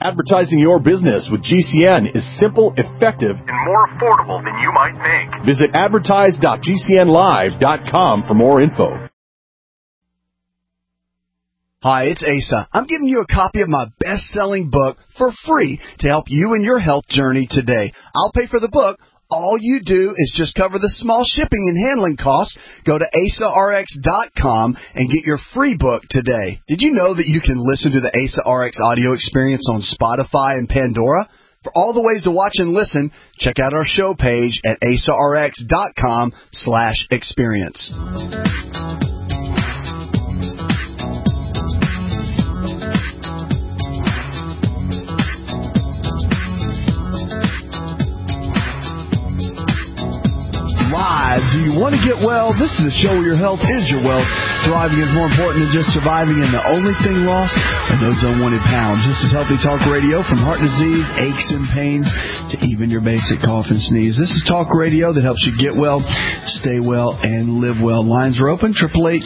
Advertising your business with GCN is simple, effective, and more affordable than you might think. Visit advertise.gcnlive.com for more info. Hi, it's Asa. I'm giving you a copy of my best-selling book for free to help you in your health journey today. I'll pay for the book. All you do is just cover the small shipping and handling costs. Go to AsaRx.com and get your free book today. Did you know that you can listen to the Asa RX audio experience on Spotify and Pandora? For all the ways to watch and listen, check out our show page at AsaRx.com/experience. Live. Do you want to get well? This is the show where your health is your wealth. Thriving is more important than just surviving, and the only thing lost are those unwanted pounds. This is Healthy Talk Radio, from heart disease, aches and pains, to even your basic cough and sneeze. This is talk radio that helps you get well, stay well, and live well. Lines are open,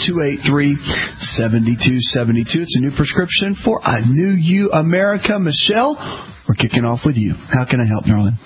888-283-7272. It's a new prescription for a new you, America. Michelle, we're kicking off with you. How can I help, darling?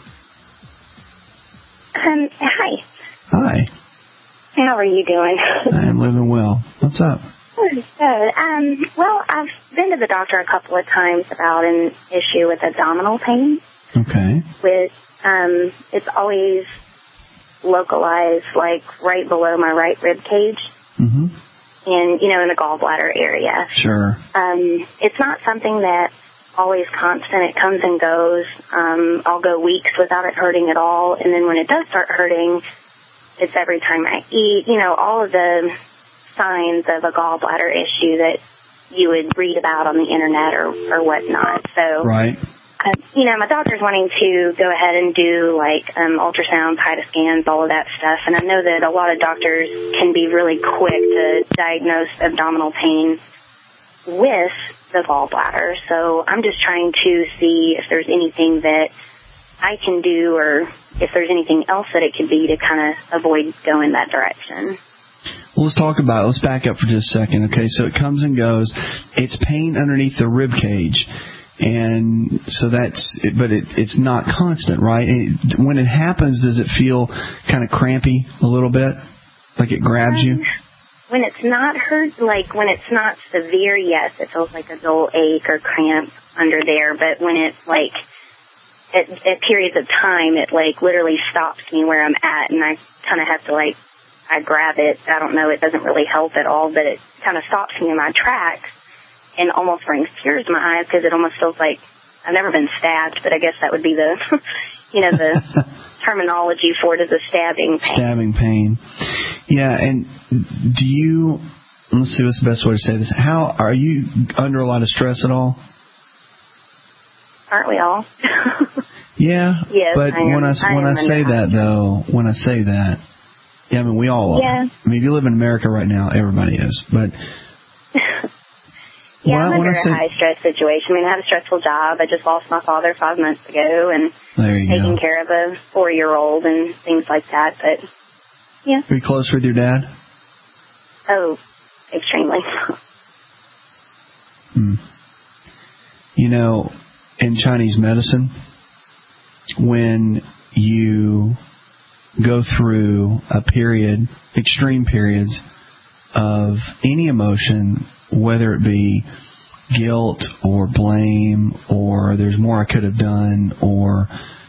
Hi. Hi. How are you doing? I am living well. What's up? Good. Well, I've been to the doctor a couple of times about an issue with abdominal pain. Okay. It's always localized, like right below my right rib cage. Mm-hmm. And, in the gallbladder area. Sure. It's not something that's always constant. It comes and goes. I'll go weeks without it hurting at all. And then when it does start hurting, it's every time I eat, all of the signs of a gallbladder issue that you would read about on the internet or whatnot. So, right. My doctor's wanting to go ahead and do ultrasound, PITA scans, all of that stuff. And I know that a lot of doctors can be really quick to diagnose abdominal pain with the gallbladder. So I'm just trying to see if there's anything that I can do, or if there's anything else that it could be to kind of avoid going that direction. Well, let's talk about it. Let's back up for just a second. Okay, so it comes and goes. It's pain underneath the rib cage. And so it's not constant, right? When it happens, does it feel kind of crampy a little bit? Like it grabs you? When it's not when it's not severe, yes, it feels like a dull ache or cramp under there. But when it's at periods of time, it literally stops me where I'm at, and I kind of have to I grab it. I don't know, it doesn't really help at all, but it kind of stops me in my tracks and almost brings tears to my eyes, because it almost feels like I've never been stabbed, but I guess that would be the, the terminology for it is a stabbing pain. Stabbing pain. Yeah, and let's see what's the best way to say this. How are you under a lot of stress at all? Aren't we all? Yeah. Yes, but when I say that, yeah, I mean, we all are. Yeah. I mean, if you live in America right now, everybody is. But yeah, I'm under a high-stress situation. I mean, I have a stressful job. I just lost my father 5 months ago, and taking care of a 4-year-old and things like that. But, yeah. Are you close with your dad? Oh, extremely. In Chinese medicine, when you go through extreme periods of any emotion, whether it be guilt or blame or there's more I could have done, or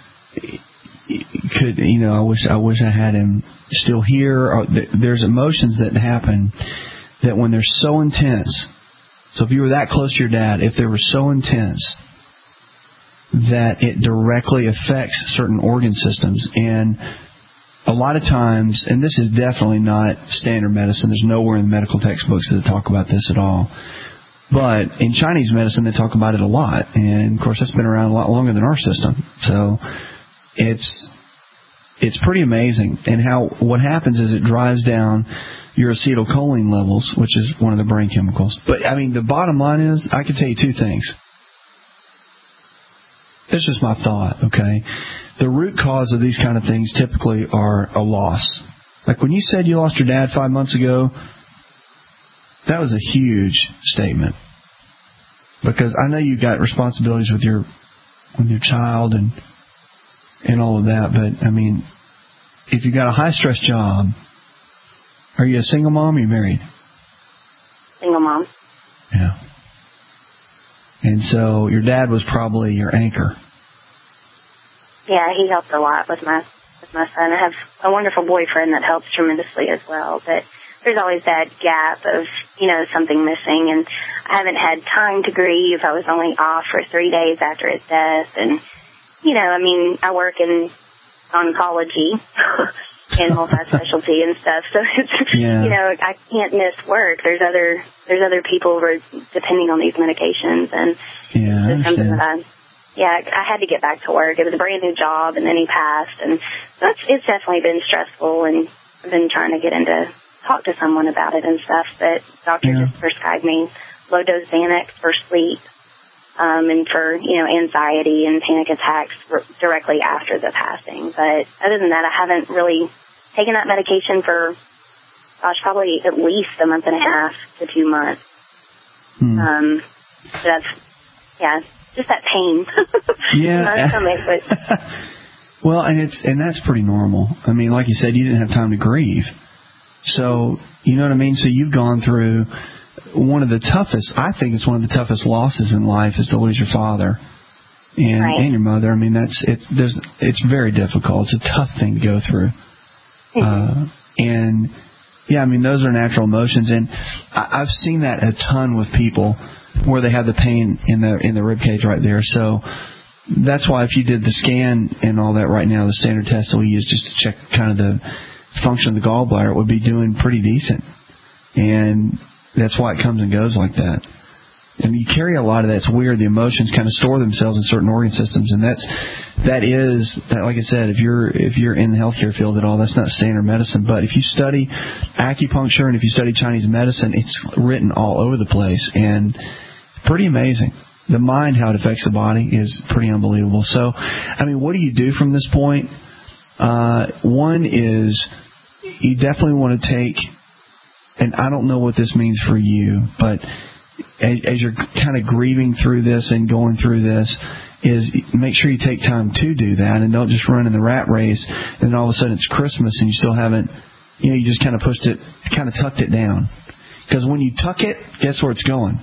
I wish I had him still here, or there's emotions that happen that when they're so intense. So if you were that close to your dad, if they were so intense that it directly affects certain organ systems, and a lot of times, and this is definitely not standard medicine, there's nowhere in the medical textbooks that talk about this at all, but in Chinese medicine they talk about it a lot, and of course that's been around a lot longer than our system. So it's pretty amazing. And what happens is it drives down your acetylcholine levels, which is one of the brain chemicals. But I mean, the bottom line is, I can tell you two things. This is my thought, okay? The root cause of these kind of things typically are a loss. Like when you said you lost your dad 5 months ago, that was a huge statement. Because I know you've got responsibilities with your child and all of that, but I mean, if you've got a high-stress job, are you a single mom or are you married? Single mom. Yeah. And so your dad was probably your anchor. Yeah, he helped a lot with my son. I have a wonderful boyfriend that helps tremendously as well, but there's always that gap of, something missing, and I haven't had time to grieve. I was only off for 3 days after his death, and, I work in oncology and multi-specialty and stuff, so it's, I can't miss work. There's other people who are depending on these medications, and it's something that I had to get back to work. It was a brand new job, and then he passed, and so it's definitely been stressful, and I've been trying to get into talk to someone about it and stuff, but doctor just prescribed me low-dose Xanax for sleep, and for, anxiety and panic attacks directly after the passing. But other than that, I haven't really taken that medication for, probably at least a month and a half to 2 months. So that's, just that pain. Yeah. In my stomach, but. Well, and that's pretty normal. I mean, like you said, you didn't have time to grieve. So, you know what I mean? So you've gone through one of the toughest, I think it's one of the toughest losses in life is to lose your father and your mother. I mean, it's very difficult. It's a tough thing to go through. And yeah, I mean, those are natural emotions. And I've seen that a ton with people where they have the pain in the rib cage right there. So that's why if you did the scan and all that right now, the standard test that we use just to check kind of the function of the gallbladder, it would be doing pretty decent. And that's why it comes and goes like that. And you carry a lot of that. It's weird. The emotions kind of store themselves in certain organ systems, and that is like I said, if you're in the healthcare field at all, that's not standard medicine. But if you study acupuncture and if you study Chinese medicine, it's written all over the place and pretty amazing. The mind, how it affects the body, is pretty unbelievable. So, I mean, what do you do from this point? One is you definitely want to take, and I don't know what this means for you, but as you're kind of grieving through this and going through this, is make sure you take time to do that and don't just run in the rat race and then all of a sudden it's Christmas and you still haven't, you just kind of pushed it, kind of tucked it down. Because when you tuck it, guess where it's going?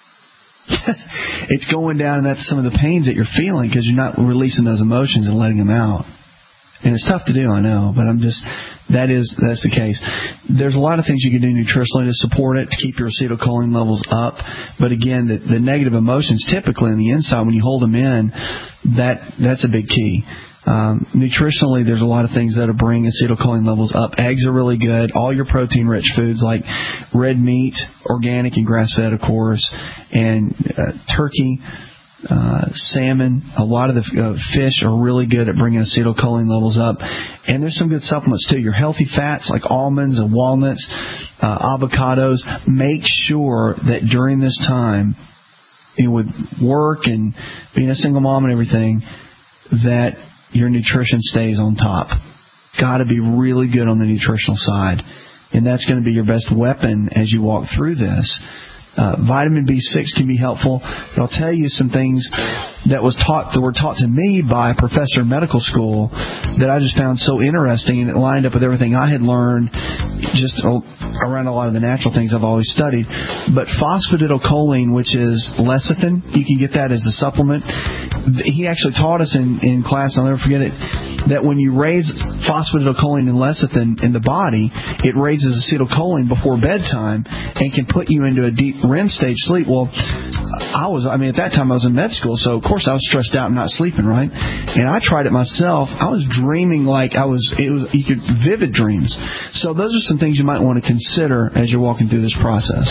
It's going down, and that's some of the pains that you're feeling because you're not releasing those emotions and letting them out. And it's tough to do, I know, but that's the case. There's a lot of things you can do nutritionally to support it, to keep your acetylcholine levels up. But again, the negative emotions typically on the inside, when you hold them in, that's a big key. Nutritionally, there's a lot of things that'll bring acetylcholine levels up. Eggs are really good. All your protein-rich foods like red meat, organic and grass-fed, of course, and turkey, salmon, a lot of the fish are really good at bringing acetylcholine levels up. And there's some good supplements too. Your healthy fats like almonds and walnuts, avocados. Make sure that during this time, with work and being a single mom and everything, that your nutrition stays on top. Got to be really good on the nutritional side. And that's going to be your best weapon as you walk through this. Vitamin B6 can be helpful. But I'll tell you some things that were taught to me by a professor in medical school that I just found so interesting, and it lined up with everything I had learned just around a lot of the natural things I've always studied. But phosphatidylcholine, which is lecithin, you can get that as a supplement. He actually taught us in class, I'll never forget it, that when you raise phosphatidylcholine and lecithin in the body, it raises acetylcholine before bedtime and can put you into a deep REM stage sleep. Well, at that time I was in med school, so of course I was stressed out and not sleeping, right? And I tried it myself. I was dreaming like you could vivid dreams. So those are some things you might want to consider as you're walking through this process.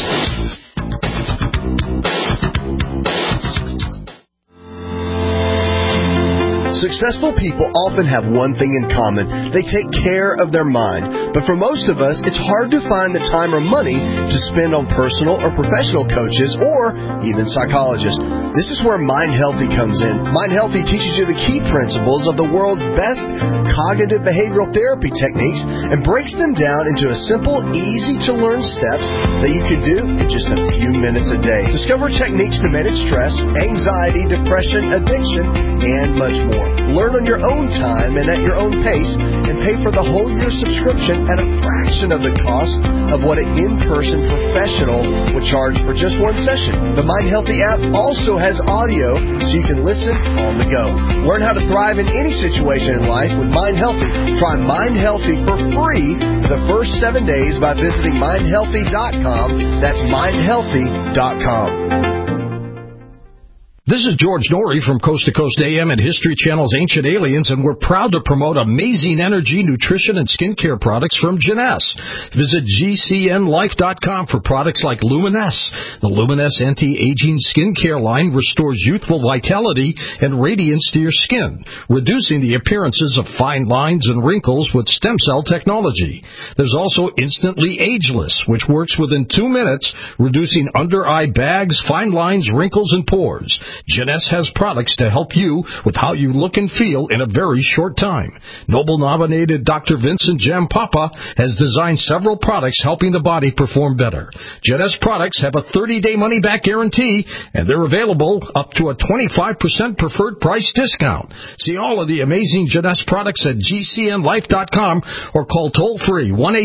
Successful people often have one thing in common. They take care of their mind. But for most of us, it's hard to find the time or money to spend on personal or professional coaches or even psychologists. This is where Mind Healthy comes in. Mind Healthy teaches you the key principles of the world's best cognitive behavioral therapy techniques and breaks them down into a simple, easy-to-learn steps that you can do in just a few minutes a day. Discover techniques to manage stress, anxiety, depression, addiction, and much more. Learn on your own time and at your own pace, and pay for the whole year subscription at a fraction of the cost of what an in-person professional would charge for just one session. The Mind Healthy app also has audio so you can listen on the go. Learn how to thrive in any situation in life with Mind Healthy. Try Mind Healthy for free for the first 7 days by visiting mindhealthy.com. That's mindhealthy.com. This is George Norrie from Coast to Coast AM and History Channel's Ancient Aliens, and we're proud to promote amazing energy, nutrition, and skincare products from Jeunesse. Visit GCNlife.com for products like Luminesse. The Luminesse anti-aging skincare line restores youthful vitality and radiance to your skin, reducing the appearances of fine lines and wrinkles with stem cell technology. There's also Instantly Ageless, which works within 2 minutes, reducing under-eye bags, fine lines, wrinkles, and pores. Jeunesse has products to help you with how you look and feel in a very short time. Nobel-nominated Dr. Vincent Jampapa has designed several products helping the body perform better. Jeunesse products have a 30-day money-back guarantee, and they're available up to a 25% preferred price discount. See all of the amazing Jeunesse products at GCNlife.com or call toll-free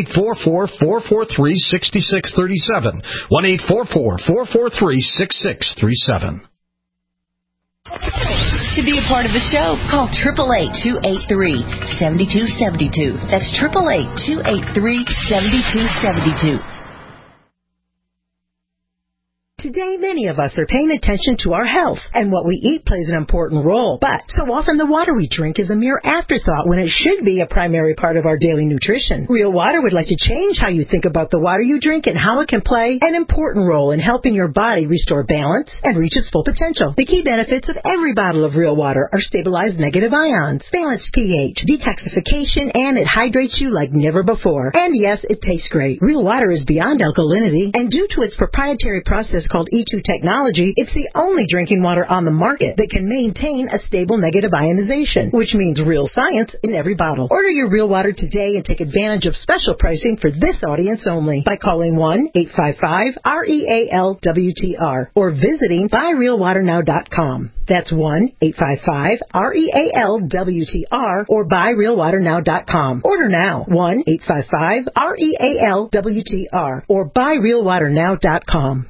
1-844-443-6637, 1-844-443-6637. To be a part of the show, call 888-283-7272. That's 888-283-7272. Today, many of us are paying attention to our health, and what we eat plays an important role. But so often the water we drink is a mere afterthought when it should be a primary part of our daily nutrition. Real Water would like to change how you think about the water you drink and how it can play an important role in helping your body restore balance and reach its full potential. The key benefits of every bottle of Real Water are stabilized negative ions, balanced pH, detoxification, and it hydrates you like never before. And yes, it tastes great. Real Water is beyond alkalinity, and due to its proprietary process called E2 technology, it's the only drinking water on the market that can maintain a stable negative ionization, which means real science in every bottle. Order your Real Water today and take advantage of special pricing for this audience only by calling 1-855-REAL-WTR or visiting buyrealwaternow.com. That's 1-855-REAL-WTR or buyrealwaternow.com. Order now. 1-855-REAL-WTR or buyrealwaternow.com.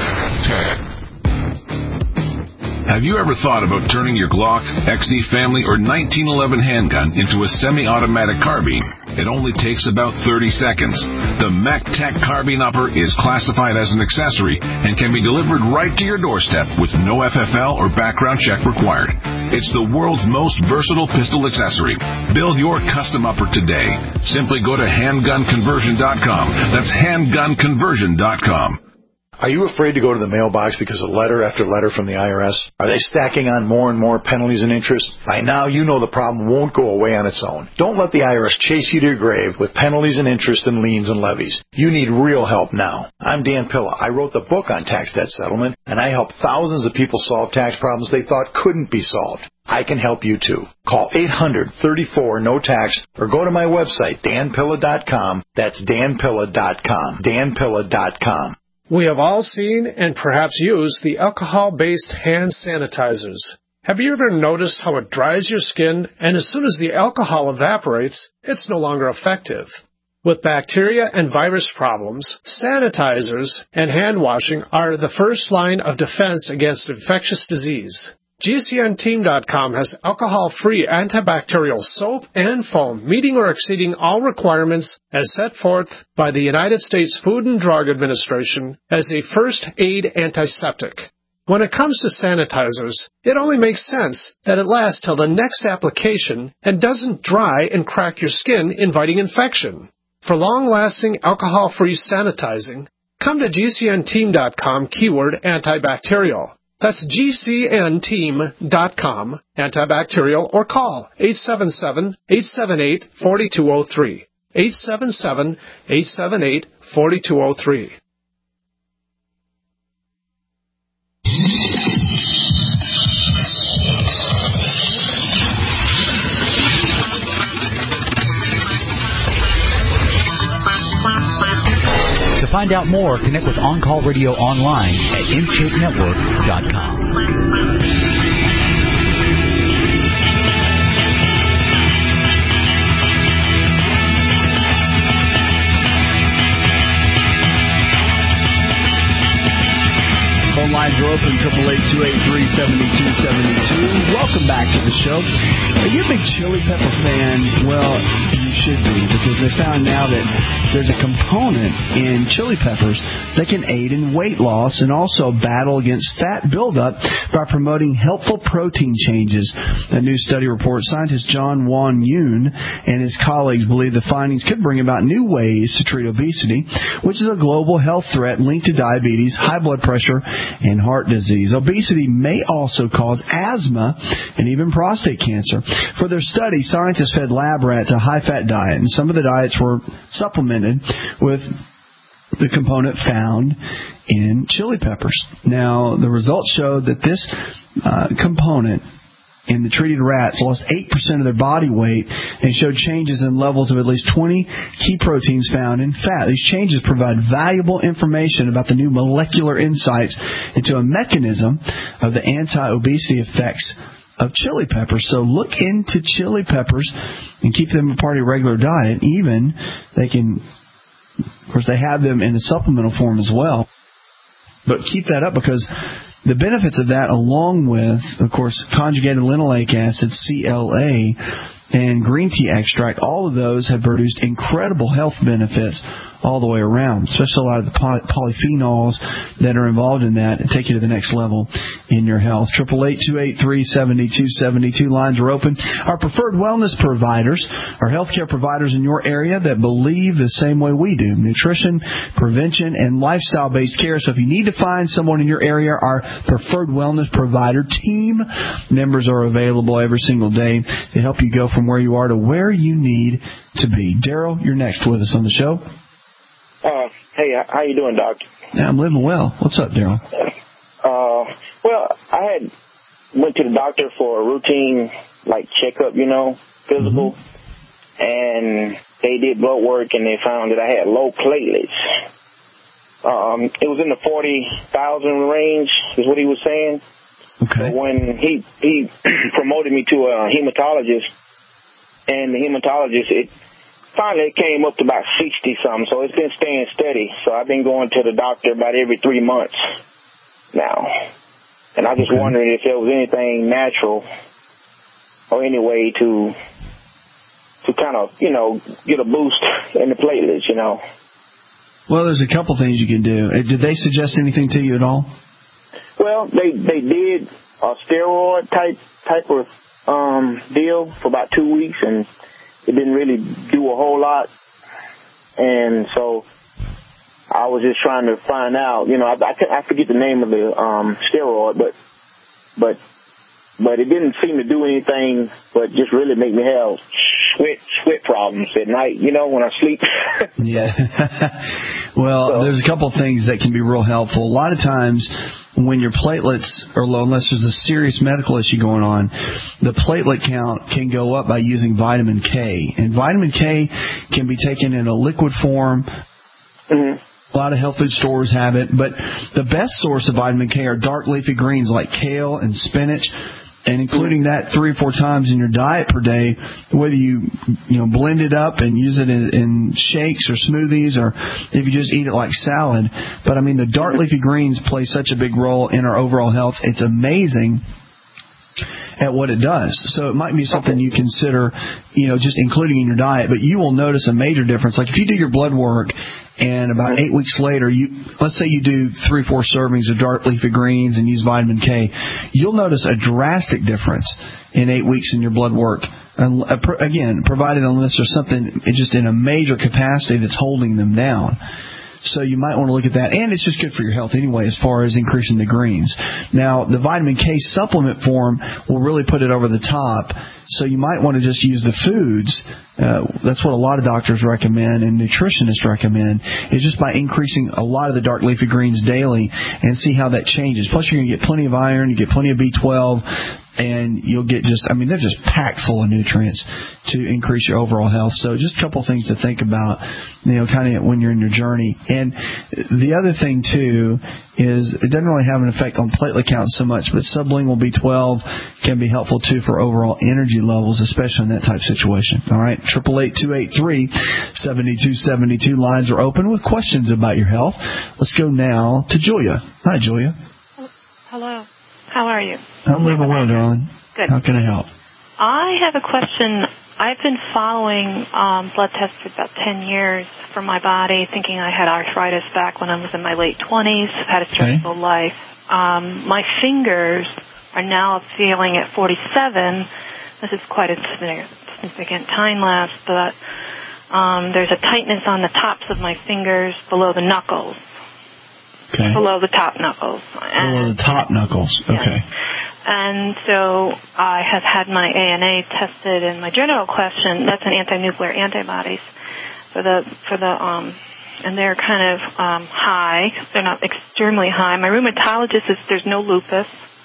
Have you ever thought about turning your Glock, XD Family, or 1911 handgun into a semi-automatic carbine? It only takes about 30 seconds. The MacTac Carbine Upper is classified as an accessory and can be delivered right to your doorstep with no FFL or background check required. It's the world's most versatile pistol accessory. Build your custom upper today. Simply go to handgunconversion.com. That's handgunconversion.com. Are you afraid to go to the mailbox because of letter after letter from the IRS? Are they stacking on more and more penalties and interest? By now, you know the problem won't go away on its own. Don't let the IRS chase you to your grave with penalties and interest and liens and levies. You need real help now. I'm Dan Pilla. I wrote the book on tax debt settlement, and I help thousands of people solve tax problems they thought couldn't be solved. I can help you too. Call 800-34-NO-TAX or go to my website, danpilla.com. That's danpilla.com. danpilla.com. We have all seen and perhaps used the alcohol-based hand sanitizers. Have you ever noticed how it dries your skin, and as soon as the alcohol evaporates, it's no longer effective? With bacteria and virus problems, sanitizers and hand washing are the first line of defense against infectious disease. GCNteam.com has alcohol-free antibacterial soap and foam, meeting or exceeding all requirements as set forth by the United States Food and Drug Administration as a first aid antiseptic. When it comes to sanitizers, it only makes sense that it lasts till the next application and doesn't dry and crack your skin, inviting infection. For long-lasting alcohol-free sanitizing, come to GCNteam.com keyword antibacterial. That's GCNteam.com, antibacterial, or call 877-878-4203. 877-878-4203. To find out more, connect with On Call Radio online at InShapeNetwork.com. Phone lines are open, 888-283-7272. Welcome back to the show. Are you a big chili pepper fan? Well, you should be, because they found now that there's a component in chili peppers that can aid in weight loss and also battle against fat buildup by promoting helpful protein changes. A new study reports scientist John Won Yoon and his colleagues believe the findings could bring about new ways to treat obesity, which is a global health threat linked to diabetes, high blood pressure, and heart disease. Obesity may also cause asthma and even prostate cancer. For their study, scientists fed lab rats a high-fat diet, and some of the diets were supplemented with the component found in chili peppers. Now, the results showed that this component in the treated rats lost 8% of their body weight and showed changes in levels of at least 20 key proteins found in fat. These changes provide valuable information about the new molecular insights into a mechanism of the anti-obesity effects of chili peppers. So look into chili peppers and keep them a part of your regular diet. Even they can, of course, they have them in a supplemental form as well. But keep that up, because the benefits of that, along with, of course, conjugated linoleic acid, CLA, and green tea extract, all of those have produced incredible health benefits all the way around, especially a lot of the polyphenols that are involved in that and take you to the next level in your health. 888-283-7272. Lines are open. Our preferred wellness providers are healthcare providers in your area that believe the same way we do: nutrition, prevention, and lifestyle-based care. So if you need to find someone in your area, our preferred wellness provider team members are available every single day to help you go from where you are to where you need to be. Daryl, you're next with us on the show. Hey, how you doing, Doc? Yeah, I'm living well. What's up, Daryl? Well, I went to the doctor for a routine, checkup, physical, and they did blood work, and they found that I had low platelets. It was in the 40,000 range, is what he was saying. Okay. So when he promoted me to a hematologist, and the hematologist, it finally came up to about 60-something, so it's been staying steady. So I've been going to the doctor about every 3 months now. And I was just wondering if there was anything natural or any way to kind of, get a boost in the platelets, Well, there's a couple things you can do. Did they suggest anything to you at all? Well, they did a steroid type of deal for about 2 weeks, and it didn't really do a whole lot. And so I was just trying to find out, I forget the name of the steroid, but it didn't seem to do anything but just really make me have sweat problems at night, when I sleep. Yeah. Well, there's a couple of things that can be real helpful. A lot of times when your platelets are low, unless there's a serious medical issue going on, the platelet count can go up by using vitamin K. And vitamin K can be taken in a liquid form. Mm-hmm. A lot of health food stores have it, but the best source of vitamin K are dark leafy greens like kale and spinach, and including that 3 or 4 times in your diet per day, whether you blend it up and use it in shakes or smoothies, or if you just eat it like salad. But I mean, the dark leafy greens play such a big role in our overall health. It's amazing at what it does. So it might be something you consider, just including in your diet, but you will notice a major difference. Like if you do your blood work and about 8 weeks later, let's say you do 3 or 4 servings of dark leafy greens and use vitamin K, you'll notice a drastic difference in 8 weeks in your blood work. And again, provided unless there's something just in a major capacity that's holding them down. So you might want to look at that. And it's just good for your health anyway as far as increasing the greens. Now, the vitamin K supplement form will really put it over the top. So you might want to just use the foods. That's what a lot of doctors recommend and nutritionists recommend, is just by increasing a lot of the dark leafy greens daily and see how that changes. Plus, you're going to get plenty of iron, you get plenty of B12, and you'll get they're just packed full of nutrients to increase your overall health. So just a couple things to think about, kind of when you're in your journey. And the other thing, too, is it doesn't really have an effect on platelet counts so much, but sublingual B12 can be helpful, too, for overall energy levels, especially in that type of situation. All right, 888-283-7272. Lines are open with questions about your health. Let's go now to Julia. Hi, Julia. Hello. How are you? I'm living well, darling. Good. How can I help? I have a question. I've been following blood tests for about 10 years for my body, thinking I had arthritis back when I was in my late 20s, had a stressful life. My fingers are now feeling at 47. This is quite a significant time lapse, but there's a tightness on the tops of my fingers below the knuckles. Okay. Below the top knuckles. Below the top knuckles. Okay. And so I have had my ANA tested, and my general question, that's an anti-nuclear antibodies and they're kind of high. They're not extremely high. My rheumatologist says there's no lupus.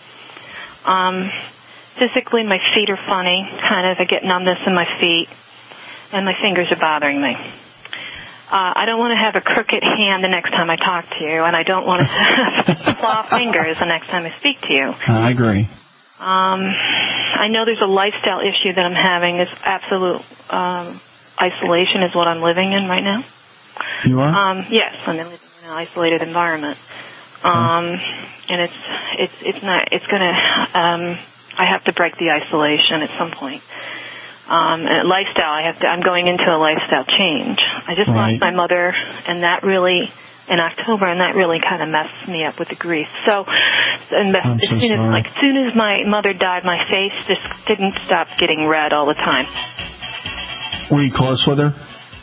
Physically, my feet are funny. I get numbness in my feet, and my fingers are bothering me. I don't want to have a crooked hand the next time I talk to you, and I don't want to have claw fingers the next time I speak to you. I agree. I know there's a lifestyle issue that I'm having. It's absolute isolation is what I'm living in right now. You are? Yes, I'm living in an isolated environment. And it's going to, I have to break the isolation at some point. And lifestyle, I'm going into a lifestyle change. I just lost my mother, and that really, in October, and that really kind of messed me up with the grief. So, as soon as my mother died, my face just didn't stop getting red all the time. Were you close with her?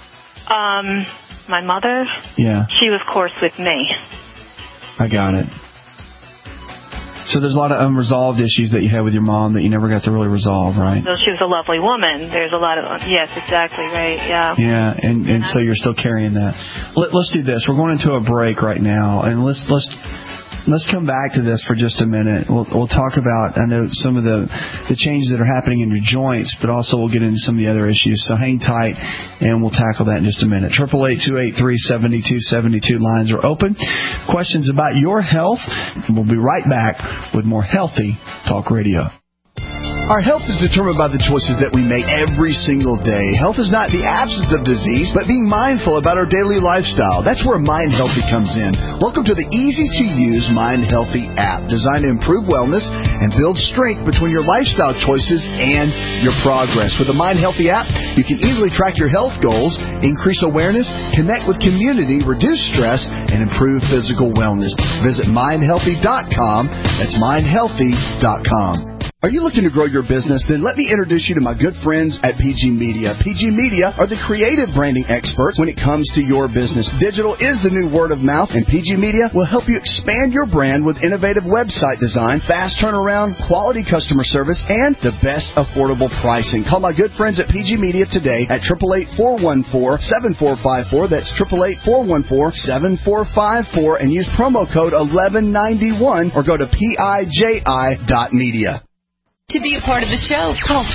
My mother? Yeah. She was close with me. I got it. So there's a lot of unresolved issues that you had with your mom that you never got to really resolve, right? So she was a lovely woman. There's a lot of, yes, exactly, right, yeah. Yeah, and so you're still carrying that. Let's do this. We're going into a break right now, and let's come back to this for just a minute. We'll talk about, I know, some of the changes that are happening in your joints, but also we'll get into some of the other issues. So hang tight, and we'll tackle that in just a minute. 888-283-7272. Lines are open. Questions about your health? We'll be right back with more Healthy Talk Radio. Our health is determined by the choices that we make every single day. Health is not the absence of disease, but being mindful about our daily lifestyle. That's where Mind Healthy comes in. Welcome to the easy-to-use Mind Healthy app, designed to improve wellness and build strength between your lifestyle choices and your progress. With the Mind Healthy app, you can easily track your health goals, increase awareness, connect with community, reduce stress, and improve physical wellness. Visit mindhealthy.com. That's mindhealthy.com. Are you looking to grow your business? Then let me introduce you to my good friends at PG Media. PG Media are the creative branding experts when it comes to your business. Digital is the new word of mouth, and PG Media will help you expand your brand with innovative website design, fast turnaround, quality customer service, and the best affordable pricing. Call my good friends at PG Media today at 888-414-7454. That's 888-414-7454, and use promo code 1191 or go to PIJI.media. To be a part of the show, call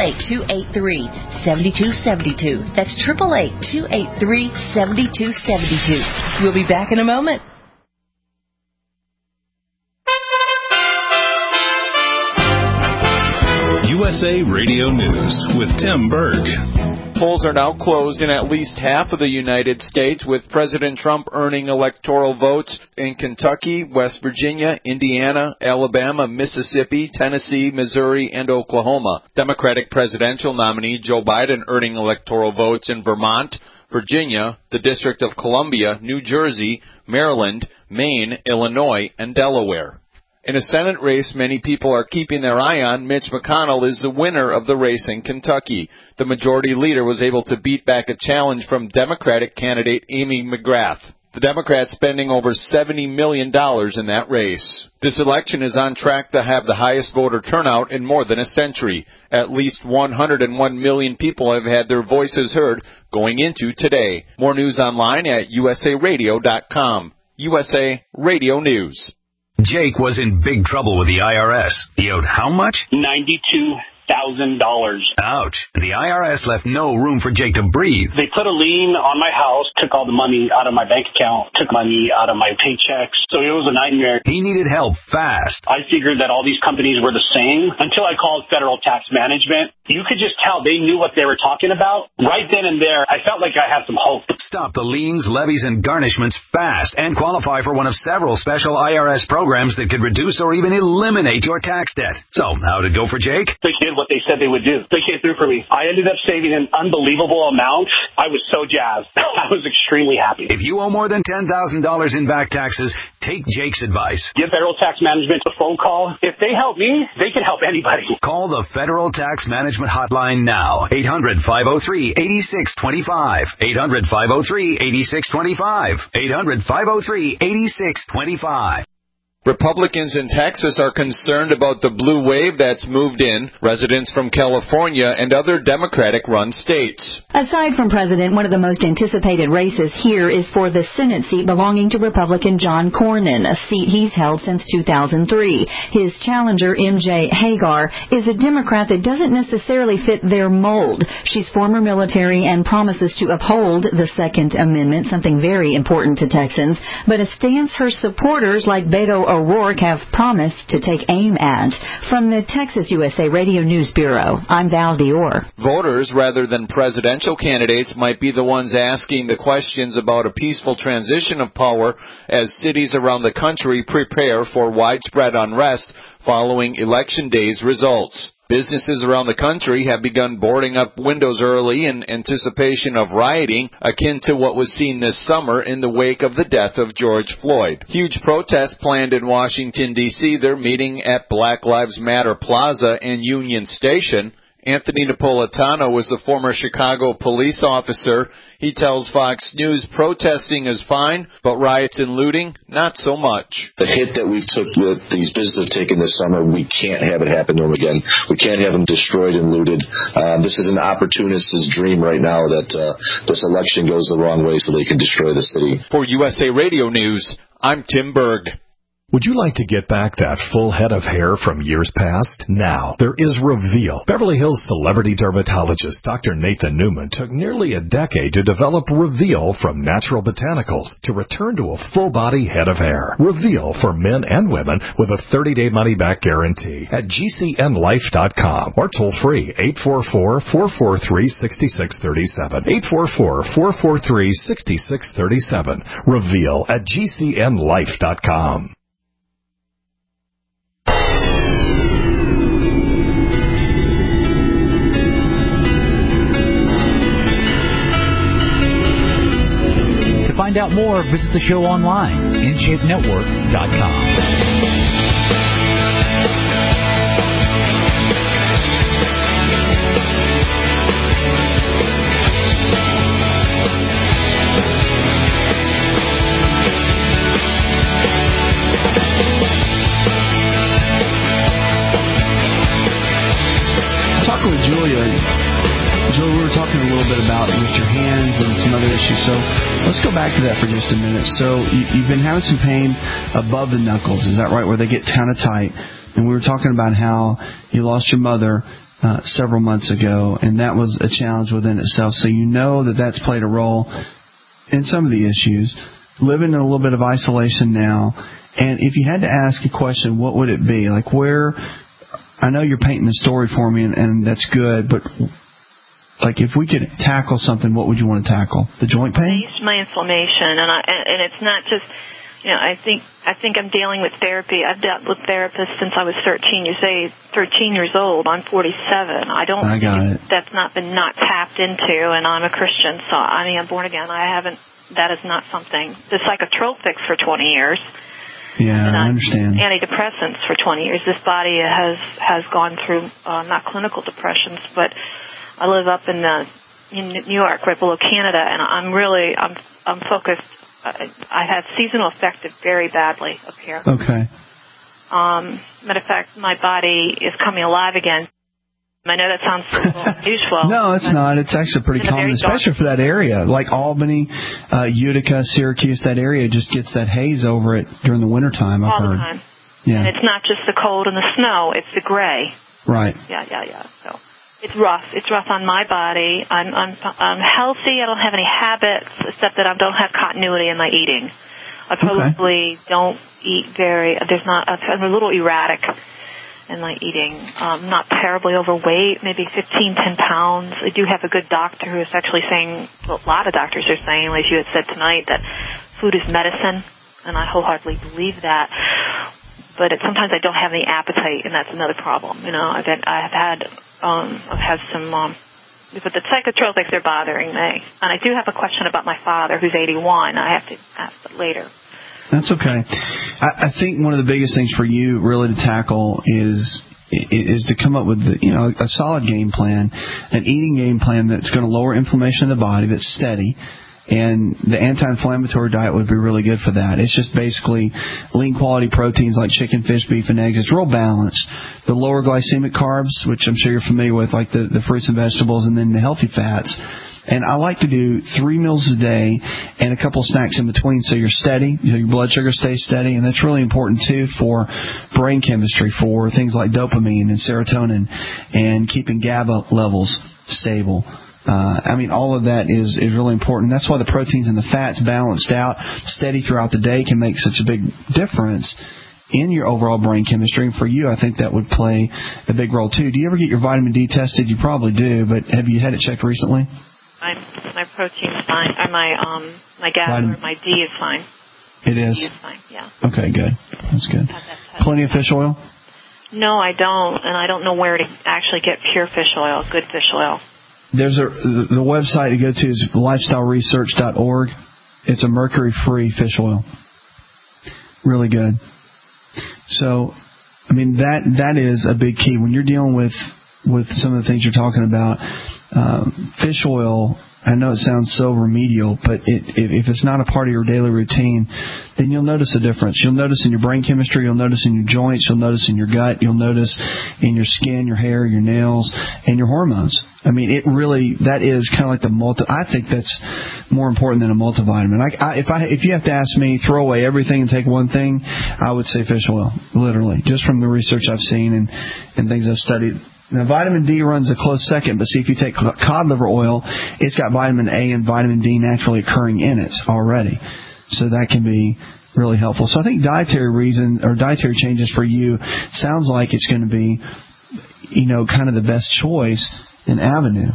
888-283-7272. That's 888-283-7272. We'll be back in a moment. USA Radio News with Tim Berg. Polls are now closed in at least half of the United States, with President Trump earning electoral votes in Kentucky, West Virginia, Indiana, Alabama, Mississippi, Tennessee, Missouri, and Oklahoma. Democratic presidential nominee Joe Biden earning electoral votes in Vermont, Virginia, the District of Columbia, New Jersey, Maryland, Maine, Illinois, and Delaware. In a Senate race many people are keeping their eye on, Mitch McConnell is the winner of the race in Kentucky. The majority leader was able to beat back a challenge from Democratic candidate Amy McGrath. The Democrats spending over $70 million in that race. This election is on track to have the highest voter turnout in more than a century. At least 101 million people have had their voices heard going into today. More news online at usaradio.com. USA Radio News. Jake was in big trouble with the IRS. He owed how much? $92,000. Ouch. The IRS left no room for Jake to breathe. They put a lien on my house, took all the money out of my bank account, took money out of my paychecks. So it was a nightmare. He needed help fast. I figured that all these companies were the same until I called Federal Tax Management. You could just tell they knew what they were talking about. Right then and there, I felt like I had some hope. Stop the liens, levies, and garnishments fast and qualify for one of several special IRS programs that could reduce or even eliminate your tax debt. So, how'd it go for Jake? They did what they said they would do. They came through for me. I ended up saving an unbelievable amount. I was so jazzed. I was extremely happy. If you owe more than $10,000 in back taxes, take Jake's advice. Give Federal Tax Management a phone call. If they help me, they can help anybody. Call the Federal Tax Management Hotline now. 800-503-8625. 800-503-8625. 800-503-8625. Republicans in Texas are concerned about the blue wave that's moved in, residents from California and other Democratic-run states. Aside from President, one of the most anticipated races here is for the Senate seat belonging to Republican John Cornyn, a seat he's held since 2003. His challenger, MJ Hagar, is a Democrat that doesn't necessarily fit their mold. She's former military and promises to uphold the Second Amendment, something very important to Texans, but a stance her supporters like Beto O'Rourke have promised to take aim at. From the Texas USA Radio News Bureau, I'm Val Dior. Voters, rather than presidential candidates, might be the ones asking the questions about a peaceful transition of power as cities around the country prepare for widespread unrest following Election Day's results. Businesses around the country have begun boarding up windows early in anticipation of rioting, akin to what was seen this summer in the wake of the death of George Floyd. Huge protests planned in Washington, D.C. They're meeting at Black Lives Matter Plaza and Union Station. Anthony Napolitano was the former Chicago police officer. He tells Fox News protesting is fine, but riots and looting, not so much. The hit that we've took that these businesses have taken this summer, we can't have it happen to them again. We can't have them destroyed and looted. This is an opportunist's dream right now that this election goes the wrong way so they can destroy the city. For USA Radio News, I'm Tim Berg. Would you like to get back that full head of hair from years past? Now, there is Reveal. Beverly Hills celebrity dermatologist Dr. Nathan Newman took nearly a decade to develop Reveal from natural botanicals to return to a full-body head of hair. Reveal for men and women with a 30-day money-back guarantee at GCNlife.com or toll free 844-443-6637. 844-443-6637. Reveal at GCNlife.com. To find out more, visit the show online, InShapeNetwork.com. Talking with Julia, we were talking a little bit about with your hands and some other issues. So let's go back to that for just a minute. So you've been having some pain above the knuckles, is that right? Where they get kind of tight. And we were talking about how you lost your mother several months ago, and that was a challenge within itself. So you know that that's played a role in some of the issues. Living in a little bit of isolation now, and if you had to ask a question, what would it be? Like where? I know you're painting the story for me, and that's good, but like if we could tackle something, what would you want to tackle? The joint pain? My inflammation, and it's not just, I think I'm dealing with therapy. I've dealt with therapists since I was 13 years old. I'm 47. I got it. That's not been tapped into, and I'm a Christian, so I'm born again. That is not something. The psychotropics for 20 years. Yeah, I understand. Antidepressants for 20 years. This body has gone through not clinical depressions, but I live up in New York, right below Canada, and I'm focused I have seasonal affected very badly up here. Okay. Matter of fact, my body is coming alive again. I know that sounds a little unusual. No, it's not. It's actually pretty common, especially for that area. Like Albany, Utica, Syracuse, that area just gets that haze over it during the wintertime, I've heard. All the time. Yeah. And it's not just the cold and the snow, it's the gray. Right. Yeah. So it's rough. It's rough on my body. I'm healthy. I don't have any habits except that I don't have continuity in my eating. I probably don't eat I'm a little erratic in my eating. I'm not terribly overweight, maybe 10 pounds. I do have a good doctor who is actually saying, well, a lot of doctors are saying, like you had said tonight, that food is medicine, and I wholeheartedly believe that. But sometimes I don't have any appetite, and that's another problem. You know, I've had some, but the psychotropics are bothering me. And I do have a question about my father, who's 81. I have to ask that later. That's okay. I think one of the biggest things for you really to tackle is to come up with a solid game plan, an eating game plan that's going to lower inflammation in the body, that's steady. And the anti-inflammatory diet would be really good for that. It's just basically lean quality proteins like chicken, fish, beef, and eggs. It's real balanced. The lower glycemic carbs, which I'm sure you're familiar with, like the fruits and vegetables, and then the healthy fats. And I like to do 3 meals a day and a couple snacks in between so you're steady, your blood sugar stays steady. And that's really important, too, for brain chemistry, for things like dopamine and serotonin, and keeping GABA levels stable. All of that is really important. That's why the proteins and the fats balanced out, steady throughout the day, can make such a big difference in your overall brain chemistry. And for you, I think that would play a big role, too. Do you ever get your vitamin D tested? You probably do, but have you had it checked recently? My protein's fine. Or my GABA or my D is fine. It is? D is fine, yeah. Okay, good. That's good. Plenty of fish oil? No, I don't. And I don't know where to actually get pure fish oil, good fish oil. There's the website to go to is lifestyleresearch.org. It's a mercury-free fish oil. Really good. So, that is a big key. When you're dealing with some of the things you're talking about, fish oil, I know it sounds so remedial, but if it's not a part of your daily routine, then you'll notice a difference. You'll notice in your brain chemistry, you'll notice in your joints, you'll notice in your gut, you'll notice in your skin, your hair, your nails, and your hormones. That is kind of like I think that's more important than a multivitamin. If you have to ask me, throw away everything and take one thing, I would say fish oil, literally, just from the research I've seen and things I've studied. Now, vitamin D runs a close second, but see, if you take cod liver oil, it's got vitamin A and vitamin D naturally occurring in it already. So that can be really helpful. So I think dietary changes for you sounds like it's going to be, kind of the best choice and avenue.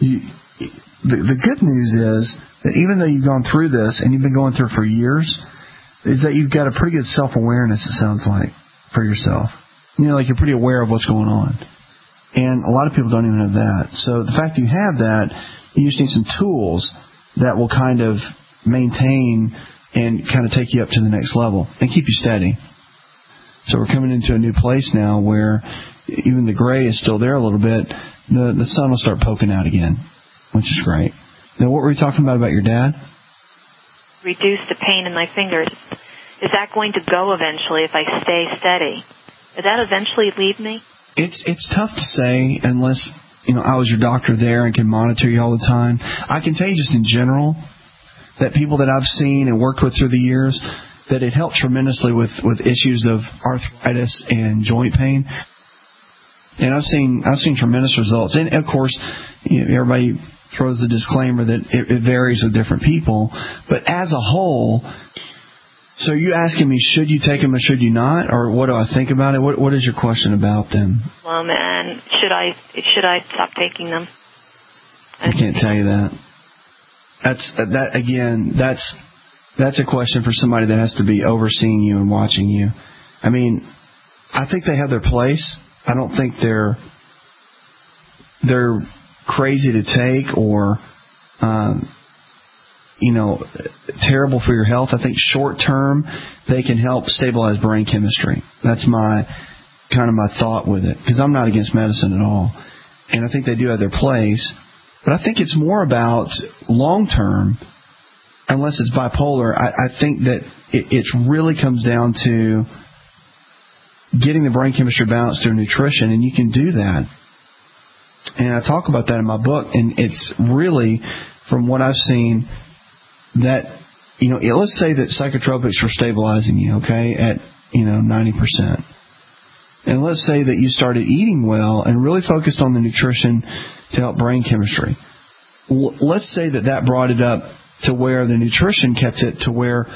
The good news is that even though you've gone through this, and you've been going through it for years, is that you've got a pretty good self-awareness, it sounds like, for yourself. Like you're pretty aware of what's going on. And a lot of people don't even have that. So the fact that you have that, you just need some tools that will kind of maintain and kind of take you up to the next level and keep you steady. So we're coming into a new place now where even the gray is still there a little bit. The sun will start poking out again, which is great. Now, what were we talking about your dad? Reduce the pain in my fingers. Is that going to go eventually if I stay steady? Does that eventually leave me? It's tough to say unless, I was your doctor there and can monitor you all the time. I can tell you just in general that people that I've seen and worked with through the years, that it helped tremendously with issues of arthritis and joint pain. And I've seen tremendous results. And of course, everybody throws the disclaimer that it varies with different people. But as a whole, so are you asking me, should you take them or should you not? Or what do I think about it? What is your question about them? And should I stop taking them? I can't tell you that. That's a question for somebody that has to be overseeing you and watching you. I think they have their place. I don't think they're crazy to take or terrible for your health. I think short term they can help stabilize brain chemistry. That's my thought with it, because I'm not against medicine at all, and I think they do have their place. But I think it's more about long term. unless it's bipolar, I think that it really comes down to getting the brain chemistry balanced through nutrition, and you can do that. And I talk about that in my book, and it's really, from what I've seen, that, let's say that psychotropics were stabilizing you, okay, at, 90%. And let's say that you started eating well and really focused on the nutrition to help brain chemistry. Let's say that brought it up to where the nutrition kept it to where,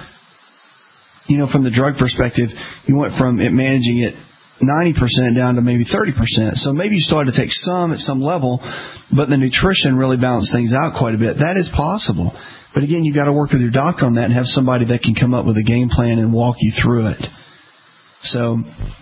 from the drug perspective, you went from it managing it 90% down to maybe 30%. So maybe you started to take some at some level, but the nutrition really balanced things out quite a bit. That is possible. But again, you've got to work with your doctor on that and have somebody that can come up with a game plan and walk you through it. So,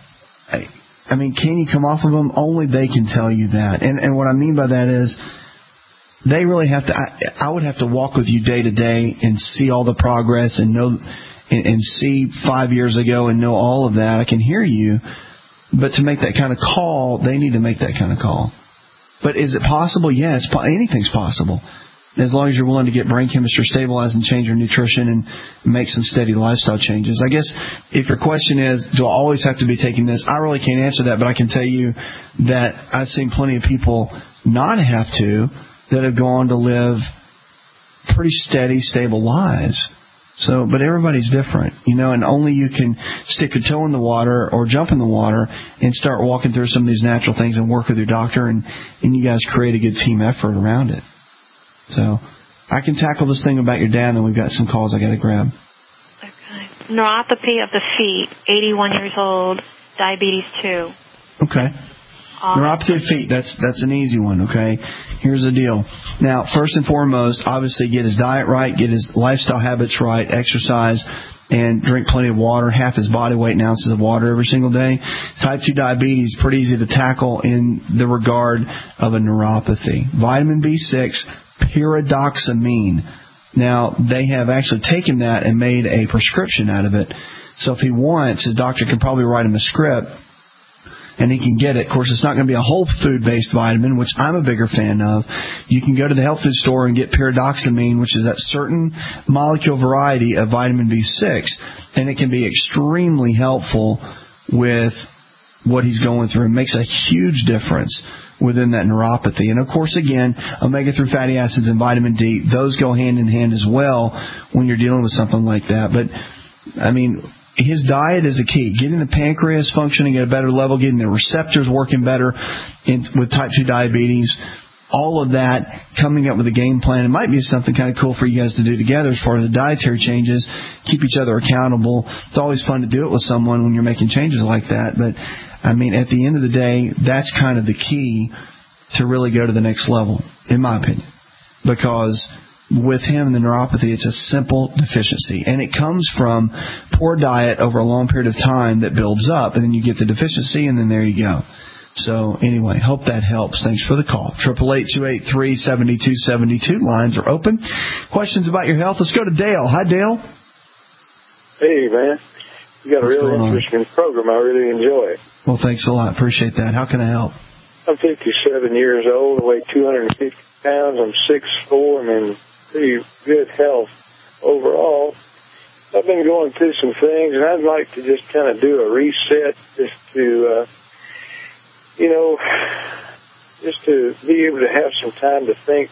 can you come off of them? Only they can tell you that. And what I mean by that is, they really have to. I would have to walk with you day to day and see all the progress and know and see 5 years ago and know all of that. I can hear you, but to make that kind of call, they need to make that kind of call. But is it possible? Yeah, anything's possible. As long as you're willing to get brain chemistry stabilized and change your nutrition and make some steady lifestyle changes. I guess if your question is, do I always have to be taking this? I really can't answer that, but I can tell you that I've seen plenty of people not have to, that have gone to live pretty steady, stable lives. So, but everybody's different, and only you can stick a toe in the water or jump in the water and start walking through some of these natural things and work with your doctor, and you guys create a good team effort around it. So, I can tackle this thing about your dad, and then we've got some calls I got to grab. Okay. Neuropathy of the feet, 81 years old, diabetes 2. Okay. Neuropathy of feet, that's an easy one, okay? Here's the deal. Now, first and foremost, obviously get his diet right, get his lifestyle habits right, exercise, and drink plenty of water, half his body weight in ounces of water every single day. Type 2 diabetes, pretty easy to tackle in the regard of a neuropathy. Vitamin B6, pyridoxamine. Now, they have actually taken that and made a prescription out of it. So if he wants, his doctor can probably write him a script, and he can get it. Of course, it's not going to be a whole food-based vitamin, which I'm a bigger fan of. You can go to the health food store and get pyridoxamine, which is that certain molecule variety of vitamin B6, and it can be extremely helpful with what he's going through. It makes a huge difference within that neuropathy. And, of course, again, omega-3 fatty acids and vitamin D, those go hand in hand as well when you're dealing with something like that. But, his diet is a key. Getting the pancreas functioning at a better level, getting the receptors working better with type 2 diabetes, all of that, coming up with a game plan. It might be something kind of cool for you guys to do together as far as the dietary changes, keep each other accountable. It's always fun to do it with someone when you're making changes like that. But, at the end of the day, that's kind of the key to really go to the next level, in my opinion. Because with him and the neuropathy, it's a simple deficiency. And it comes from poor diet over a long period of time that builds up, and then you get the deficiency, and then there you go. So anyway, hope that helps. Thanks for the call. 888-283-7272. Lines are open. Questions about your health? Let's go to Dale. Hi, Dale. Hey, man. You got a really interesting program. I really enjoy it. Well, thanks a lot. Appreciate that. How can I help? I'm 57 years old. I weigh 250 pounds. I'm 6'4". I'm in pretty good health overall. I've been going through some things, and I'd like to just kind of do a reset, just to, just to be able to have some time to think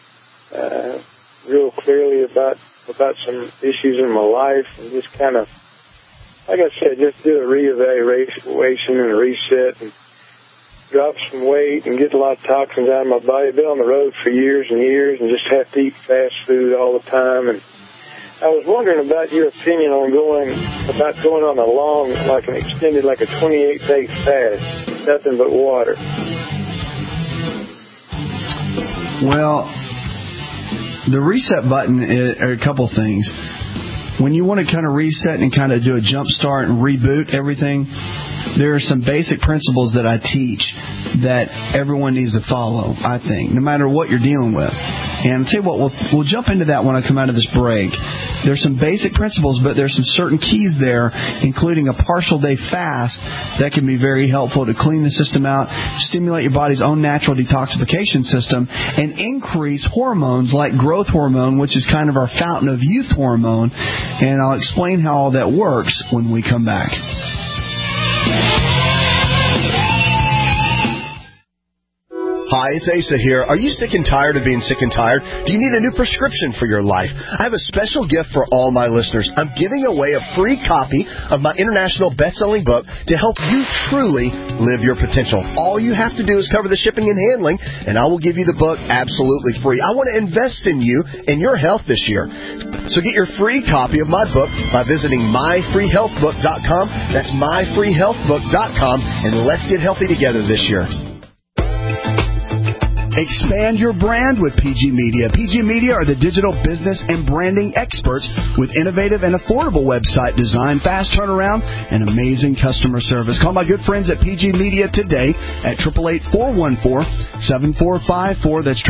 real clearly about some issues in my life, and just kind of, like I said, just do a reevaluation and a reset, and drop some weight and get a lot of toxins out of my body. I've been on the road for years and years and just have to eat fast food all the time. And I was wondering about your opinion on going on a long, like an extended, like a 28-day fast, nothing but water. Well, the reset button are a couple things. When you want to kind of reset and kind of do a jump start and reboot everything, there are some basic principles that I teach that everyone needs to follow, I think, no matter what you're dealing with. And I'll tell you what, we'll jump into that when I come out of this break. there's some basic principles, but there's some certain keys there, including a partial day fast that can be very helpful to clean the system out, stimulate your body's own natural detoxification system, and increase hormones like growth hormone, which is kind of our fountain of youth hormone. And I'll explain how all that works when we come back. Hi, it's Asa here. Are you sick and tired of being sick and tired? Do you need a new prescription for your life? I have a special gift for all my listeners. I'm giving away a free copy of my international best-selling book to help you truly live your potential. All you have to do is cover the shipping and handling, and I will give you the book absolutely free. I want to invest in you and your health this year. So get your free copy of my book by visiting myfreehealthbook.com. That's myfreehealthbook.com, and let's get healthy together this year. Expand your brand with PG Media. PG Media are the digital business and branding experts with innovative and affordable website design, fast turnaround, and amazing customer service. Call my good friends at PG Media today at 888-414-7454. That's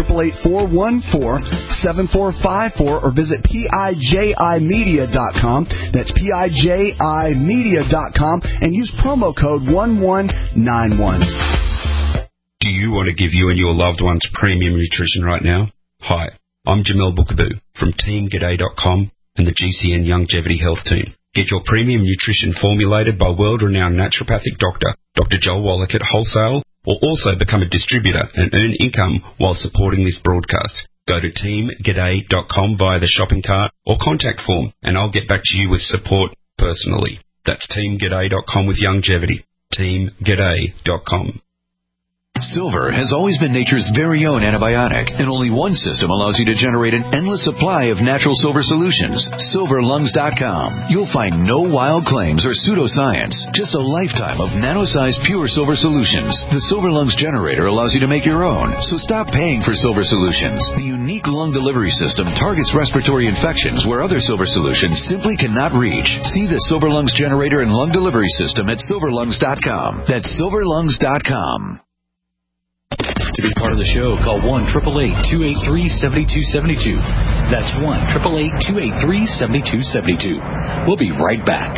888-414-7454, or visit PIJImedia.com. That's PIJImedia.com, and use promo code 1191. Do you want to give you and your loved ones premium nutrition right now? Hi, I'm Jamel Bookaboo from TeamGaday.com and the GCN Longevity Health Team. Get your premium nutrition formulated by world-renowned naturopathic doctor, Dr. Joel Wallach at Wholesale, or also become a distributor and earn income while supporting this broadcast. Go to TeamGaday.com via the shopping cart or contact form, and I'll get back to you with support personally. That's TeamGaday.com with longevity. TeamGaday.com. Silver has always been nature's very own antibiotic, and only one system allows you to generate an endless supply of natural silver solutions. SilverLungs.com. You'll find no wild claims or pseudoscience, just a lifetime of nano-sized pure silver solutions. The Silver Lungs generator allows you to make your own, so stop paying for silver solutions. The unique lung delivery system targets respiratory infections where other silver solutions simply cannot reach. See the Silver Lungs generator and lung delivery system at SilverLungs.com. That's SilverLungs.com. To be part of the show, call 1-888-283-7272. That's 1-888-283-7272. We'll be right back.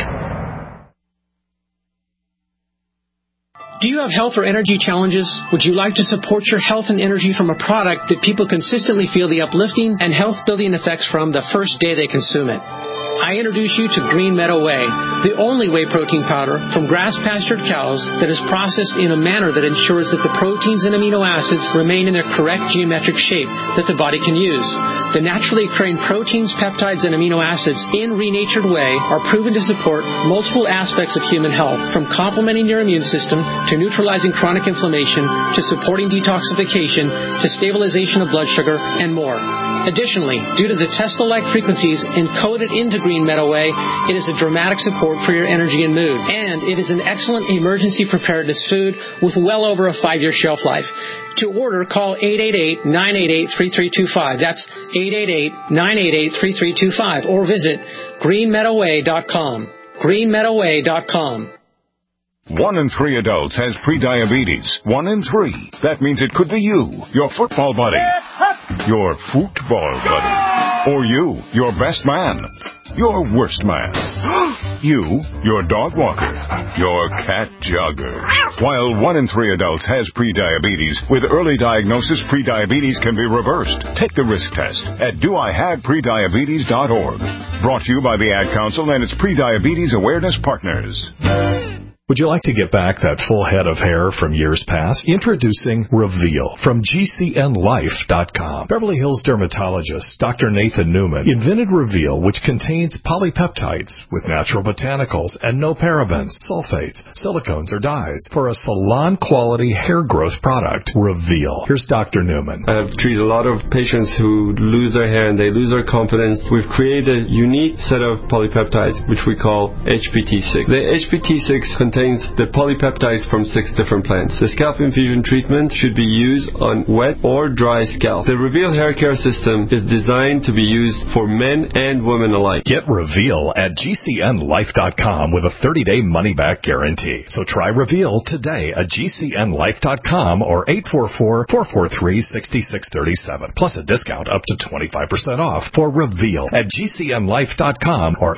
Do you have health or energy challenges? Would you like to support your health and energy from a product that people consistently feel the uplifting and health-building effects from the first day they consume it? I introduce you to Green Meadow Whey, the only whey protein powder from grass-pastured cows that is processed in a manner that ensures that the proteins and amino acids remain in their correct geometric shape that the body can use. The naturally occurring proteins, peptides, and amino acids in renatured whey are proven to support multiple aspects of human health, from complementing your immune system to neutralizing chronic inflammation, to supporting detoxification, to stabilization of blood sugar, and more. Additionally, due to the Tesla-like frequencies encoded into Green Meadow Whey, it is a dramatic support for your energy and mood. And it is an excellent emergency preparedness food with well over a 5-year shelf life. To order, call 888-988-3325. That's 888-988-3325. Or visit greenmeadowwhey.com. greenmeadowwhey.com. 1 in 3 adults has prediabetes. 1 in 3. That means it could be you, your football buddy, your football buddy, or you, your best man, your worst man, you, your dog walker, your cat jogger. While 1 in 3 adults has prediabetes, with early diagnosis, prediabetes can be reversed. Take the risk test at doihaveprediabetes.org. Brought to you by the Ad Council and its Prediabetes Awareness Partners. Would you like to get back that full head of hair from years past? Introducing Reveal from GCNLife.com. Beverly Hills dermatologist Dr. Nathan Newman invented Reveal, which contains polypeptides with natural botanicals and no parabens, sulfates, silicones, or dyes for a salon-quality hair growth product. Reveal. Here's Dr. Newman. I've treated a lot of patients who lose their hair and they lose their confidence. We've created a unique set of polypeptides, which we call HPT6. The HPT6 contains contains the polypeptides from 6 different plants. The scalp infusion treatment should be used on wet or dry scalp. The Reveal Hair Care System is designed to be used for men and women alike. Get Reveal at GCNlife.com with a 30-day money-back guarantee. So try Reveal today at GCNlife.com or 844-443-6637. Plus a discount up to 25% off for Reveal at GCNlife.com or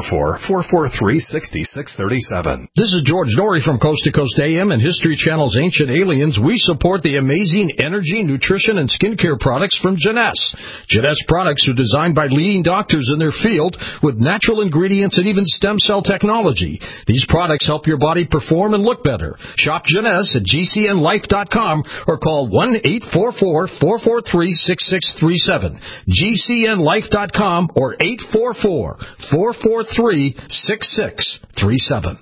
844-443-6637. This is George Norrie from Coast to Coast AM and History Channel's Ancient Aliens. We support the amazing energy, nutrition, and skincare products from Jeunesse. Jeunesse products are designed by leading doctors in their field with natural ingredients and even stem cell technology. These products help your body perform and look better. Shop Jeunesse at GCNlife.com or call 1-844-443-6637. GCNlife.com or 844-443-6637.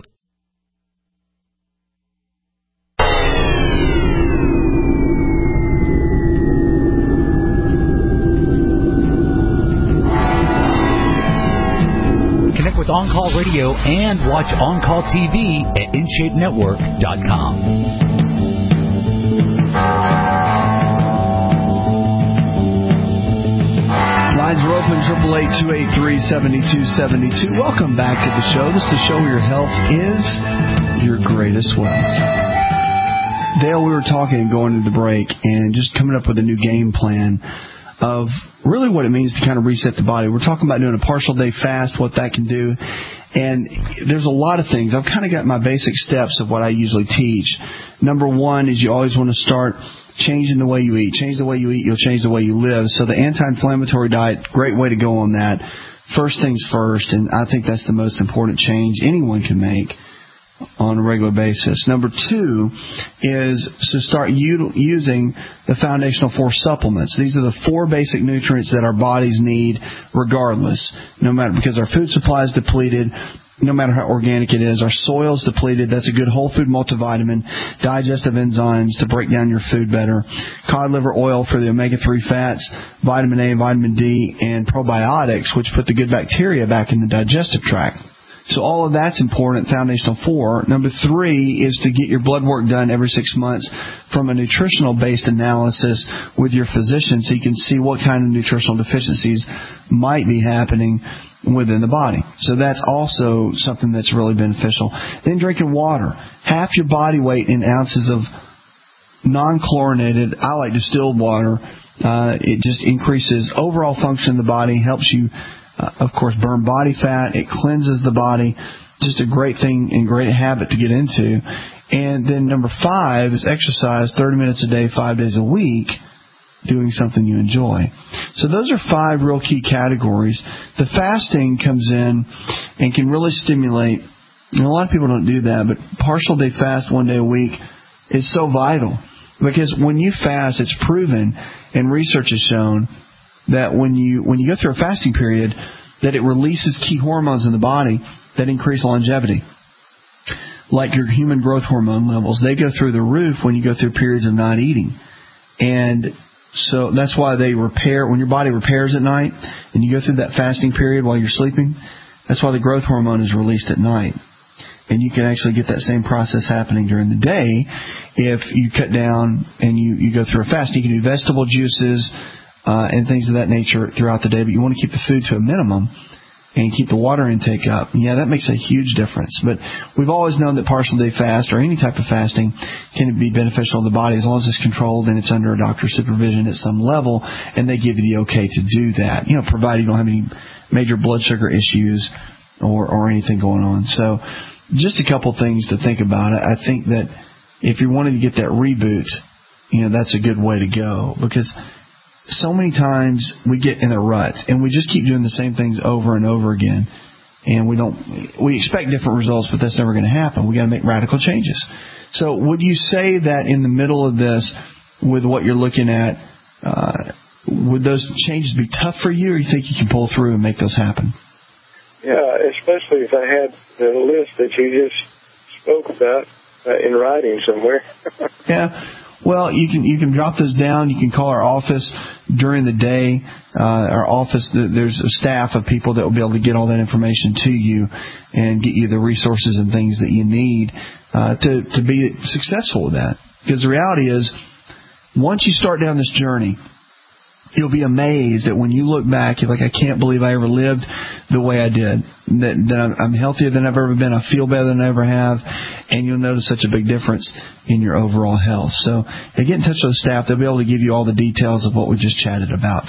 Connect with On Call Radio and watch On Call TV at InShapeNetwork.com. Lines are open, 888-283-7272. Welcome back to the show. This is the show where your health is your greatest wealth. Dale, we were talking going into the break and just coming up with a new game plan of really what it means to kind of reset the body. We're talking about doing a partial day fast, what that can do. And there's a lot of things. I've kind of got my basic steps of what I usually teach. Number one is you always want to start changing the way you eat. Change the way you eat, you'll change the way you live. So the anti-inflammatory diet, great way to go on that. First things first, and I think that's the most important change anyone can make on a regular basis. Number two is to start using the Foundational 4 supplements. These are the 4 basic nutrients that our bodies need regardless, no matter, because our food supply is depleted, no matter how organic it is. Our soil's depleted. That's a good whole food multivitamin, digestive enzymes to break down your food better, cod liver oil for the omega-3 fats, vitamin A, vitamin D, and probiotics, which put the good bacteria back in the digestive tract. So all of that's important, Foundational 4. Number 3 is to get your blood work done every 6 months from a nutritional-based analysis with your physician so you can see what kind of nutritional deficiencies might be happening within the body. So that's also something that's really beneficial. Then drinking water. Half your body weight in ounces of non-chlorinated, I like distilled water. It just increases overall function of the body, helps you of course, burn body fat. It cleanses the body. Just a great thing and great habit to get into. And then number 5 is exercise 30 minutes a day, 5 days a week, doing something you enjoy. So those are 5 real key categories. The fasting comes in and can really stimulate, and a lot of people don't do that, but partial day fast 1 day a week is so vital. Because when you fast, it's proven, and research has shown, that when you go through a fasting period, that it releases key hormones in the body that increase longevity. Like your human growth hormone levels, they go through the roof when you go through periods of not eating. And so that's why they repair, when your body repairs at night, and you go through that fasting period while you're sleeping, that's why the growth hormone is released at night. And you can actually get that same process happening during the day if you cut down and you go through a fast. You can do vegetable juices, and things of that nature throughout the day, but you want to keep the food to a minimum and keep the water intake up. Yeah, that makes a huge difference. But we've always known that partial day fast or any type of fasting can be beneficial to the body as long as it's controlled and it's under a doctor's supervision at some level, and they give you the okay to do that, provided you don't have any major blood sugar issues or anything going on. So just a couple things to think about. I think that if you're wanting to get that reboot, that's a good way to go, because so many times we get in a rut and we just keep doing the same things over and over again, and we expect different results, but that's never going to happen. We got to make radical changes. So would you say that in the middle of this, with what you're looking at, would those changes be tough for you, or you think you can pull through and make those happen? Yeah, especially if I had the list that you just spoke about in writing somewhere. Yeah. Well, you can drop those down. You can call our office during the day. Our office, there's a staff of people that will be able to get all that information to you and get you the resources and things that you need to be successful with that. Because the reality is, once you start down this journey, you'll be amazed that when you look back, you're like, I can't believe I ever lived the way I did. That I'm healthier than I've ever been. I feel better than I ever have. And you'll notice such a big difference in your overall health. So get in touch with the staff. They'll be able to give you all the details of what we just chatted about.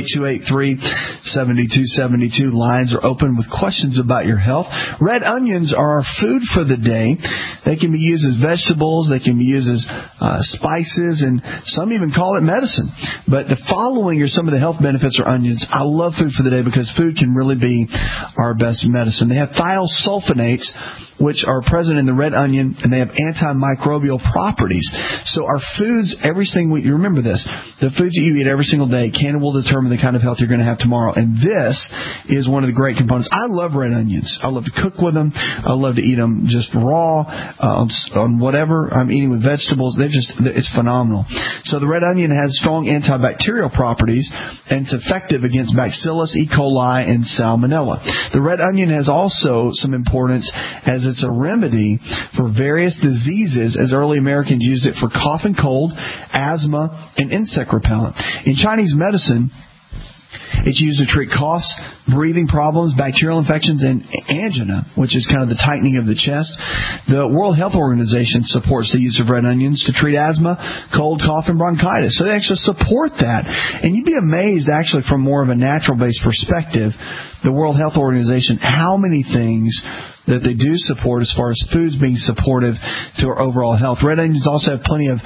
888-283-7272. Lines are open with questions about your health. Red onions are our food for the day. They can be used as vegetables. They can be used as spices. And some even call it medicine. But the following are some of the health benefits of onions. I love food for the day because food can really be our best medicine. They have thiosulfonates, which are present in the red onion, and they have antimicrobial properties. So our foods, you remember this, the foods that you eat every single day will determine the kind of health you're going to have tomorrow. And this is one of the great components. I love red onions. I love to cook with them. I love to eat them just raw, on whatever I'm eating with vegetables. It's phenomenal. So the red onion has strong antibacterial properties, and it's effective against Bacillus, E. coli, and Salmonella. The red onion has also some importance as it's a remedy for various diseases, as early Americans used it for cough and cold, asthma, and insect repellent. In Chinese medicine, it's used to treat coughs, breathing problems, bacterial infections, and angina, which is kind of the tightening of the chest. The World Health Organization supports the use of red onions to treat asthma, cold, cough, and bronchitis. So they actually support that. And you'd be amazed, actually, from more of a natural-based perspective, the World Health Organization, how many things that they do support as far as foods being supportive to our overall health. Red onions also have plenty of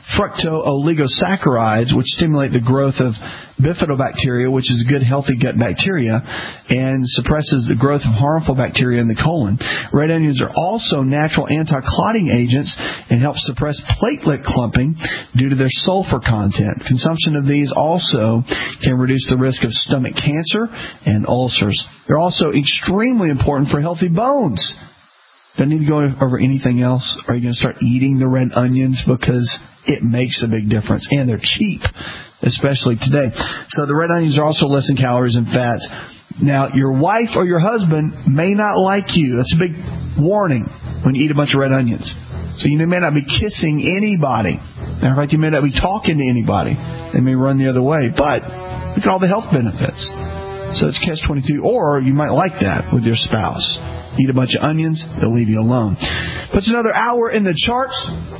fructooligosaccharides, which stimulate the growth of bifidobacteria, which is good, healthy gut bacteria, and suppresses the growth of harmful bacteria in the colon. Red onions are also natural anti-clotting agents and help suppress platelet clumping due to their sulfur content. Consumption of these also can reduce the risk of stomach cancer and ulcers. They're also extremely important for healthy bones. Don't need to go over anything else. Are you going to start eating the red onions? Because it makes a big difference. And they're cheap, especially today. So the red onions are also less in calories and fats. Now, your wife or your husband may not like you. That's a big warning when you eat a bunch of red onions. So you may not be kissing anybody. Matter of fact, you may not be talking to anybody. They may run the other way. But look at all the health benefits. So it's catch-22. Or you might like that with your spouse. Eat a bunch of onions, they'll leave you alone. But it's another hour in the charts.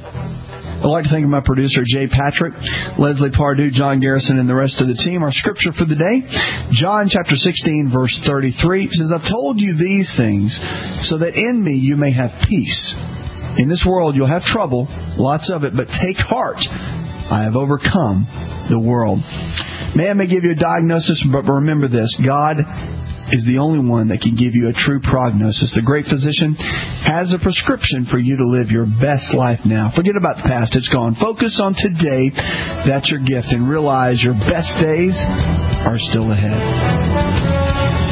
I'd like to thank my producer, Jay Patrick, Leslie Pardue, John Garrison, and the rest of the team. Our scripture for the day, John chapter 16, verse 33, says, I've told you these things so that in me you may have peace. In this world you'll have trouble, lots of it, but take heart. I have overcome the world. Man may give you a diagnosis, but remember this, God is the only one that can give you a true prognosis. The great physician has a prescription for you to live your best life now. Forget about the past. It's gone. Focus on today. That's your gift. And realize your best days are still ahead.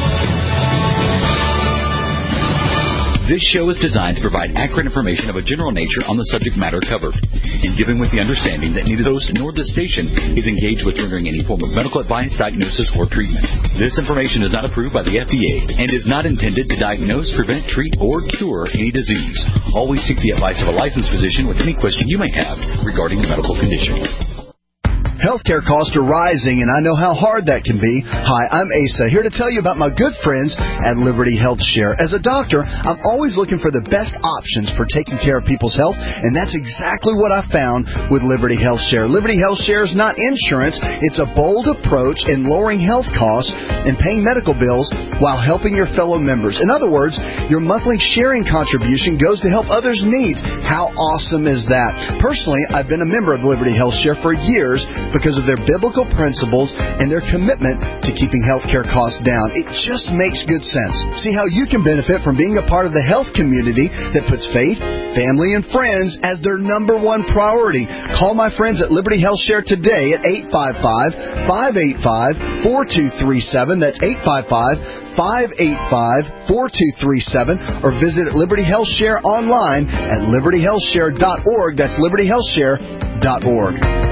This show is designed to provide accurate information of a general nature on the subject matter covered, and given with the understanding that neither the host nor the station is engaged with rendering any form of medical advice, diagnosis, or treatment. This information is not approved by the FDA and is not intended to diagnose, prevent, treat, or cure any disease. Always seek the advice of a licensed physician with any question you may have regarding a medical condition. Healthcare costs are rising, and I know how hard that can be. Hi, I'm Asa, here to tell you about my good friends at Liberty Health Share. As a doctor, I'm always looking for the best options for taking care of people's health, and that's exactly what I found with Liberty Health Share. Liberty Health Share is not insurance. It's a bold approach in lowering health costs and paying medical bills while helping your fellow members. In other words, your monthly sharing contribution goes to help others' needs. How awesome is that? Personally, I've been a member of Liberty Health Share for years because of their biblical principles and their commitment to keeping healthcare costs down. It just makes good sense. See how you can benefit from being a part of the health community that puts faith, family, and friends as their number one priority. Call my friends at Liberty Health Share today at 855-585-4237. That's 855-585-4237, or visit Liberty Health Share online at libertyhealthshare.org. That's libertyhealthshare.org. revealhealth.org.